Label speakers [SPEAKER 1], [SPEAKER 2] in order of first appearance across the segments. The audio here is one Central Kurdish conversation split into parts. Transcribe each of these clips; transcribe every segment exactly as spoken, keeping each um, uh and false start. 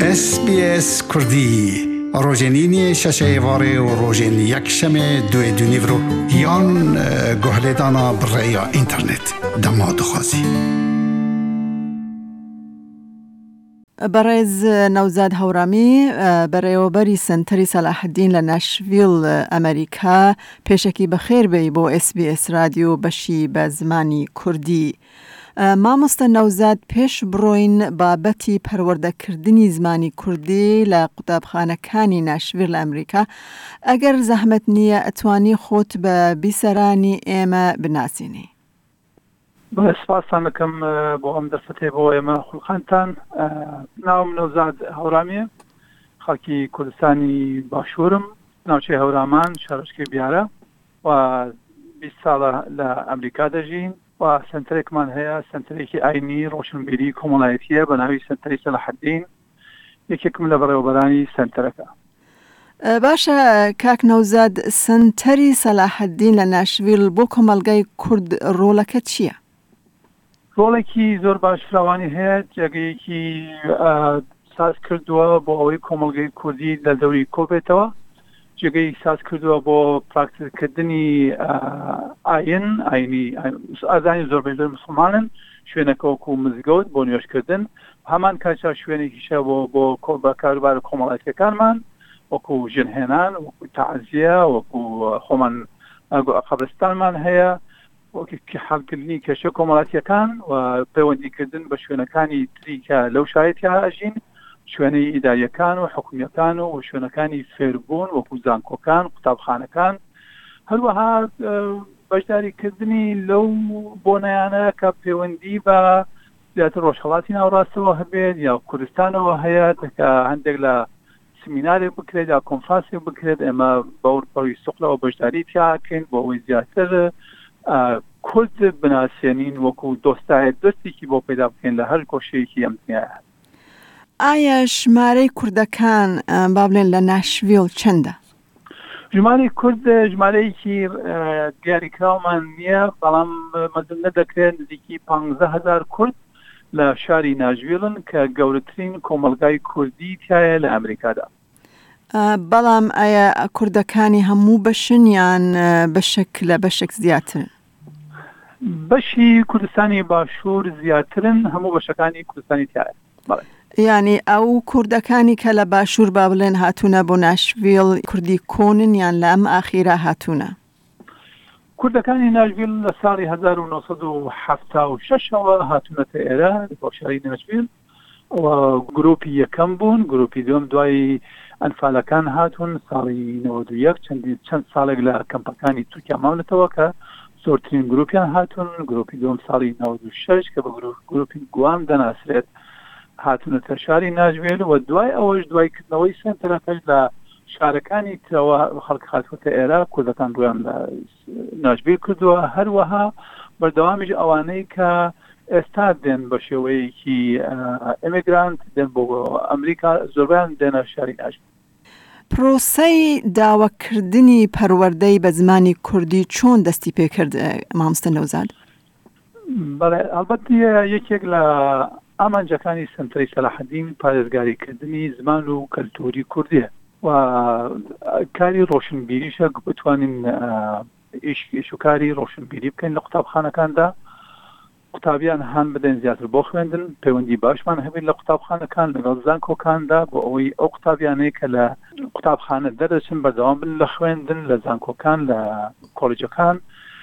[SPEAKER 1] اس بی اس کردی روزنینی شش واره و روزن یک شنبه دو دنیورو یان گهلدانا برای اینترنت دماد خوازی.
[SPEAKER 2] برز نوزاد هورامی برایوبری سنتری صلاح الدین لناشویل امریکا پیشکی بخیر بی بو اس بی اس رادیو بشی به زمانی کردی. مامۆستا نەوزاد پێش بڕۆین بابەتی پەروەردەکردنی زمانی کوردی لە قوتابخانەکانی ناشڤیل لە ئەمریکا. ئەگەر زەحمەت نییە ئەتوانی خۆت بە بیسەرانی ئێمە بناسینی.
[SPEAKER 3] سپاسان دەکەم بۆ ئەم دەرفەتێ بۆ ئێمە خوڵقانتان. ناوم نەوزاد هەورامیە، خەڵکی کوردستانی باشوورم، ناوچەی هەورامان، شارۆچکەی بیارە و بیست ساڵە لە ئەمریکا دەژین و سنترێکمان هەیە، سنترێکی ئاینی ڕۆشنبیری کۆمەڵایەتیە بە ناوی سنتەری سەلاح الدین، یەکێکم لە بەڕێوەبەرانی سنتەرەکە.
[SPEAKER 2] باشە کاک نەوزاد، سنتەری سەلاح الدین لە ناشڤیل بۆ کۆمەلگای کورد ڕۆڵەکە چییە؟
[SPEAKER 3] ڕۆڵێکی زۆر باش فراوانی هەیە، جێگەیەکی ساز کردووە بۆ ئەوەی کۆمەلگای کوردی لە دەوری کۆبێتەوە، جێگەی ساز کردووە بۆ پراکتیسکردنی ئاین ئاینی ئازانی زۆربەی زۆر مسلمانن، شوێنەکە وەکو مزگەوت بۆ نوێژکردن، هەمان کاتژا شوێنێکیشە بۆ بۆ بەکاربار کۆمەڵایەتیەکانمان وەکو ژنهێنان، وەکو تەعزیە، وەکو خۆمان قەبرستانمان هەیە، وەکو حەڵکردنی کێشە کۆمەڵایەتیەکان و پەیوەندیکردن بە شوێنەکانی تری کە لەو شایەتی ئاژین، شوێنەی ئیداریەکان و حکومیەکان و شوێنەکانی فێربوون وەکو زانکۆکان، قوتابخانەکان، هەروەها بەشداریکردنی لەو بۆنەیانە کە پەیوەندی بە زیاتر ڕۆژهەڵاتی ناوڕاستەوە هەبێت یا کوردستانەوە هەیە کە هەندێک لە سمینارێک بکرێت یا کۆنفرانسێک بکرێت، ئێمە بەوروپەڕی سوقلەوە بەشداری تیاکەین بۆ ئەوەی زیاتر کورد بناسیێنین وەکو دۆستایەت دۆستێکی بۆ پەیدا بکەین لە هەر کۆشەیەکی ئەم دنیایە.
[SPEAKER 2] ئایا ژمارەی کوردەکان با بڵێن لە ناشڤیل چەندە؟
[SPEAKER 3] ژمارەی کورد ژمارەیەکی دیاریکراومان نییە، بەڵام مەزن نەدەکرێت نزیکی پانزە هەزار کورد لە شاری ناشڤیلن کە گەورەترین کۆمەلگای کوردی تایە لە ئەمریکادا.
[SPEAKER 2] بەڵام ئایا کوردەکانی هەموو بەشن یان بەشێک لە بەشێک زیاترن؟
[SPEAKER 3] بەشی کوردستانی باشوور زیاترن، هەموو بەشەکانی کوردستانی تایە.
[SPEAKER 2] یعنی ئەو کوردەکانی کە لە باشوور با بڵێن هاتوونە بۆ ناشڤیل کوردی کۆنن یان لە ئەم ئاخیرە هاتوونە؟
[SPEAKER 3] کوردەکانی ناشڤیل لە ساڵی هەزار و نۆ سەد و حەفتا و شەشەوە هاتوونەتە ئێرە بۆ شاری ناشڤیل و گرۆپی یەکەم بوون، گرۆپی دوم دوای ئەنفالەکان هاتوون ساڵی نەوەد و یەک، چەند ساڵێک لە کەمپەکانی تورکیا ماونەتەوە کە زۆرترین گرۆپیان هاتوون. گرۆپی دوم ساڵی نەوەد و شەش کە بە گرۆپی گوام دەناسرێت هاتوونەتە شاری ناشڤیل و دوای ئەوەش دوایکردنەوەی سنتەرەکەش لە شارەکانی ترەوە خەڵک هاتووەتە ئێرە، کوردەکان ڕویان لە ناشڤیل کردووە، هەروەها بەردەوامیش ئەوانەی کە ئێستا دێن بە شێوەیەکی ئێمیگرانت دێن بۆ ئەمریکا زۆربیان دێنە شاری ناشڤیل.
[SPEAKER 2] پرۆسەی داواکردنی پەروەردەی بە زمانی کوردی چۆن دەستی پێکرد مامۆستا نەوزاد؟
[SPEAKER 3] بەڵێ ئەڵبەت یەکێک لە ئامانجەکانی سنتەری سەلاح الدین پارێزگاریکردنی زمان و کەلتوری کوردیە و کاری ڕۆشنبیریشە بتوانین ئیش و کاری ڕۆشنبیری بکەین لە قوتابخانەکاندا، قوتابیان هەان بدەین زیاتر بۆ خوێندن، پەیوەندی باشمان هەبێت لە قوتابخانەکان لەگەڵ زانکۆکاندا بۆ ئەوەی ئەو قوتابیانەیە کە لە قوتابخانە دەرەچن بەردەوام بن لە خوێندن لە زانکۆکان لە کۆڵیجەکان.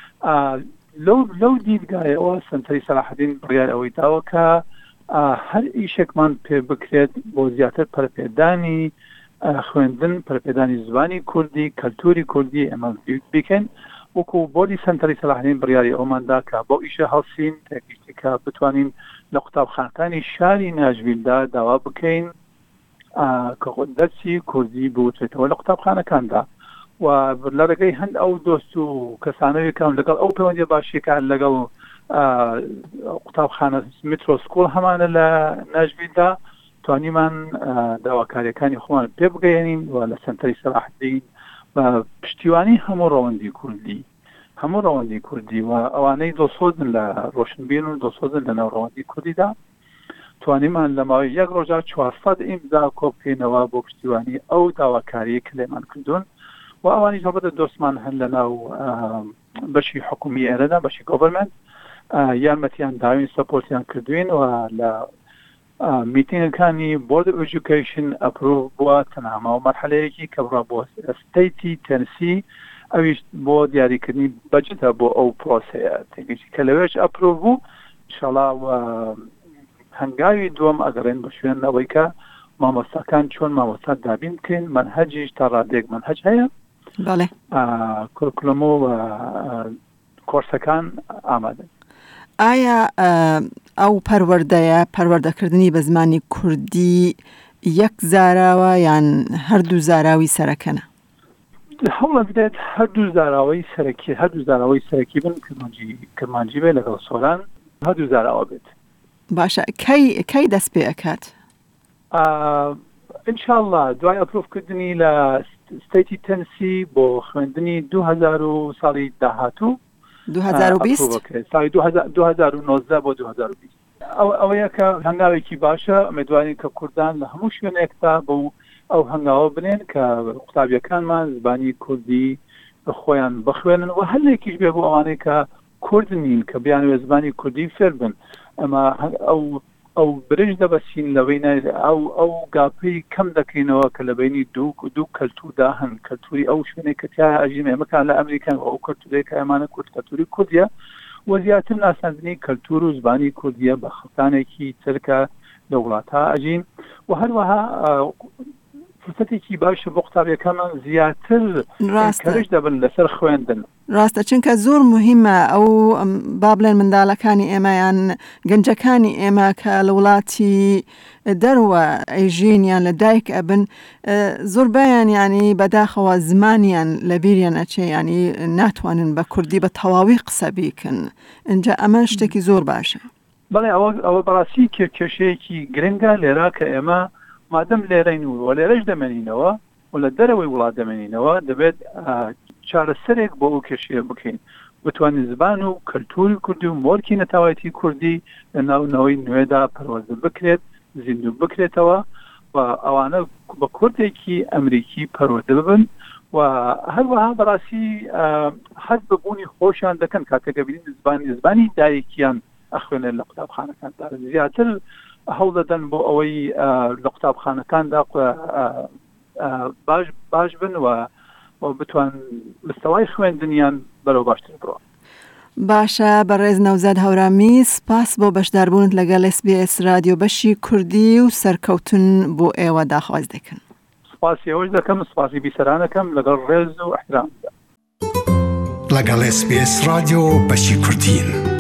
[SPEAKER 3] لەو لەو دیدگایەوە سنتەری سەلاح الدین بڕیار ئەوەی داوە کە هەر ئیشێکمان پێ بکرێت بۆ زیاتر پەرپێدانی خوێندن، پەرپێدانی زبانی کوردی، کەلتوری کوردی ئێمە بکەین. وەکو بۆردی سنتەری سەلاح الدین بڕیاری ئەوماندا کە بۆ ئیشە هەڵسین تێکیشتی کە بتوانین لە قوتابخانەکانی شاری ناشڤیلدا داوا بکەین کە دەرسی کوردی بوترێتەوە لە قوتابخانەکاندا و لە ڕێگەی هەند ئەو دۆست و کەسانەوەیکەم لەگەڵ ئەو پەیوەندی باشیەکان لەگەڵ قوتابخانە میترۆ سکوڵ هەمانە لە ناشڤیلدا توانیمان داواکاریەکانی خۆمان پێ بگەێنین و لە سنتەری سەلاح الدین بە پشتیوانی هەموو ڕەوەندی کوردی هەموو ڕەوەندی کوردی و ئەوانەی دڵسۆزن لە ڕۆشنبیر و دڵسۆزن لە ناو ڕەوەندی کوردیدا توانیمان لە ماوەی یەک ڕۆژە چوارسەد ئیمزا کۆبکەینەوە بۆ پشتیوانی ئەو داواکاریە کە لێمان کردوون و ئەوانی هەڵبەتە دۆستمان هەن لەناو بەشی حکومی ئێرەدا بەشی گۆڤەرمنت یارمەتیان داوین سەپۆرتیان کردوین و لە میتینگەکانی بۆرد ئۆف ئێجوکیشن ئەپرۆڤ بووە تەنها ماوە مەرحەلەیەکی کە بڕا بۆ ستەیتی تەنسی ئەویش بۆ دیاریکردنی بەجتە بۆ ئەو پرۆسەیە تێگەشتی کە لەوێش ئەپرۆڤ بوو ئینشاڵڵا هەنگاوی دووەم ئەگەڕێن بە شوێنەوەی کە مامۆستاکان چۆن مامۆستا دابین بکەین منهەجیش تا ڕادێک منهەج هەیە
[SPEAKER 2] بەڵێ
[SPEAKER 3] کورکولم و کۆرسەکان ئامادەن.
[SPEAKER 2] ئایا ئەو پەروەردەیە پەروەردەکردنی بە زمانی کوردی یەک زاراوە یان هەردوو زاراوی سەرەکەنە؟
[SPEAKER 3] هەوڵە بدێت هەردوو زاراوەی سەرەکی هەردوو زاراوەی سەرەکی بن کرمانجی بێ لەگەڵ سۆران هەردوو زاراوە بێت.
[SPEAKER 2] باشە کەی کەی دەست پێ ئەکات؟
[SPEAKER 3] ئینشاءڵڵا دوای ئەپرۆڤکردنی لە ستەیتی تەنسی بۆ خوێندنی دوو هەزار و ساڵی داهاتوو
[SPEAKER 2] دوو هەزار و بیست
[SPEAKER 3] ساڵی دوو هەزار و نۆزدە بۆ دوو هەزار و بیست ئەوەیە کە هەنگاوێکی باشە ئەمێدوانین کە کوردان لە هەموو شوێنێکتا بۆ ئەو هەنگاوە بنێن کە قوتابیەکانمان زبانی کوردی خۆیان بخوێنن و هەلێکیش بێ بۆ ئەوانەی کە کورد نین کە بیانوێ زبانی کوردی فێر بن ئەمە ئەو ئەو برنج دەبەسین لەوەی ئەو ئەو گاپەی کەم دەکەینەوە کە لە بینی دوو دوو کەلتوردا هەن کەلتوری ئەو شوێنێک کە تیا ئەژین ئێمەکان لە ئەمریکان ئەو کەلتورەی کە ئێمانە کورد کەلتوری کوردیە و زیاتر ناساندنی کەلتور و زبانی کوردیە بە خەڵکانێکی ترکە لە وڵاتە ئەژین و هەروەها فرسەتێکی باشە بۆ قوتابیەکانمان زیاتر کەرش دەبن لەسەر خوێندن.
[SPEAKER 2] ڕاستە چونکە زۆر مهمە ئەو با بڵێن منداڵەکانی ئێمەیان گەنجەکانی ئێمە کە لە وڵاتی دەروە ئەیژینیان لە دایک ئەبن زۆربیان ینی بەداخەوە زمانیان لە بیریان ئەچێ ینی ناتوانن بە کوردی بە تەواوی قسە بیکن. اینجا ئەمە شتێکی زۆر باشە.
[SPEAKER 3] بەڵێ ئەوە بەڕاستی کێشەیەکی گرنگە لێرا کە ئێمە مادەم لێرەین و لێرەش دەمێنینەوە و لە دەرەوەی وڵات دەمێنینەوە دەبێت چارەسەرێک بۆ ئەو کێشەیە بکەین بتوانین زبان و کەلتوری کوردی و مۆرکی نەتاوەتی کوردی لە ناونەوەی نوێدا پەروەردە بکرێت زیندوو بکرێتەوە و ئەوانە بە کوردێکی ئەمریکی پەروەردە ببن و هەروەها بەڕاستی حەز ببوونی خۆشیان دەکەن کاتێکە بینین زبانی زبانی دایکیان ئەخوێنێن لە قوتابخانەکاندا زیاتر هەوڵ دەدەن بۆ ئەوەی لە قوتابخانەکاندا باش باش بن و بتوان مستەوای خوێندنیان بەرەو باشتر بڕۆ.
[SPEAKER 2] باشە بەڕێز نەوزاد هەورامی سپاس بۆ بەشداربوونت لەگەڵ اس بی اس رادیۆ بەشی کوردی و سەرکەوتن بۆ ئێوە داخواز دەکەن.
[SPEAKER 3] سپاسی ئەوەش دەکەم سپاسی بیسەرانەکەم لەگەڵ ڕێز و احترامدا
[SPEAKER 1] لەگەڵ اس بی اس رادیۆ بەشی کوردین.